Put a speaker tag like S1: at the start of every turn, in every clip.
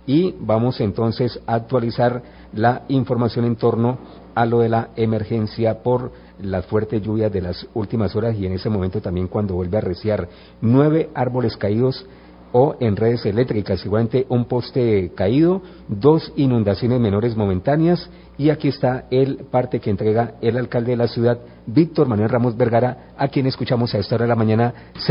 S1: y vamos entonces a actualizar la información en torno a lo de la emergencia por las fuertes lluvias de las últimas horas y en ese momento también cuando vuelve a arreciar 9 árboles caídos o en redes eléctricas, igualmente un poste caído, 2 inundaciones menores momentáneas y aquí está el parte que entrega el alcalde de la ciudad, Víctor Manuel Ramos Vergara, a quien escuchamos a esta hora de la mañana,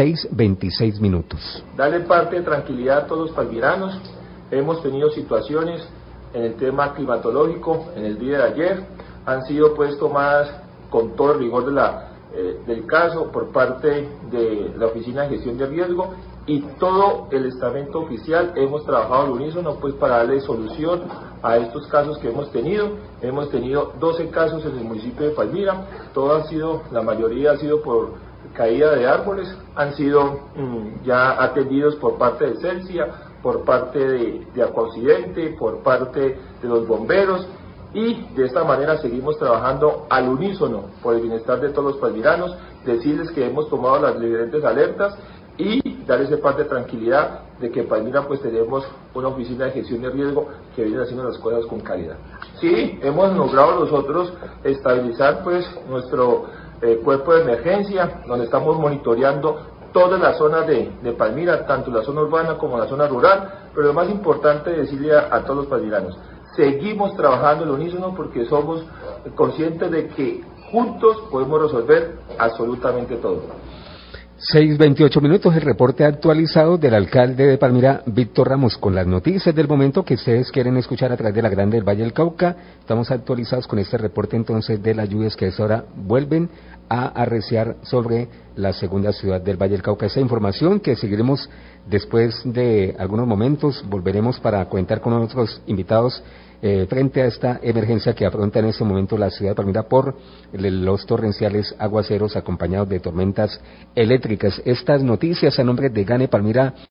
S1: 6:26.
S2: Dale parte de tranquilidad a todos los palmiranos. Hemos tenido situaciones en el tema climatológico en el día de ayer, han sido pues tomadas con todo el rigor del caso por parte de la Oficina de Gestión de Riesgo y todo el estamento oficial hemos trabajado al unísono pues para darle solución a estos casos que hemos tenido. Hemos tenido 12 casos en el municipio de Palmira, la mayoría ha sido por caída de árboles, han sido ya atendidos por parte de Celsia, por parte de Acuaoccidente, por parte de los bomberos y de esta manera seguimos trabajando al unísono por el bienestar de todos los palmiranos, decirles que hemos tomado las diferentes alertas y dar ese parte de tranquilidad de que en Palmira pues tenemos una oficina de gestión de riesgo que viene haciendo las cosas con calidad. Sí, hemos logrado nosotros estabilizar pues nuestro cuerpo de emergencia, donde estamos monitoreando todas las zonas de Palmira, tanto la zona urbana como la zona rural, pero lo más importante es decirle a todos los palmiranos, seguimos trabajando al unísono porque somos conscientes de que juntos podemos resolver absolutamente todo.
S1: 6:28, el reporte actualizado del alcalde de Palmira, Víctor Ramos, con las noticias del momento que ustedes quieren escuchar a través de la Grande del Valle del Cauca. Estamos actualizados con este reporte entonces de las lluvias que a esta hora vuelven a arreciar sobre la segunda ciudad del Valle del Cauca. Esa información que seguiremos después de algunos momentos, volveremos para contar con otros invitados frente a esta emergencia que afronta en este momento la ciudad de Palmira por los torrenciales aguaceros acompañados de tormentas eléctricas. Estas noticias a nombre de Gane Palmira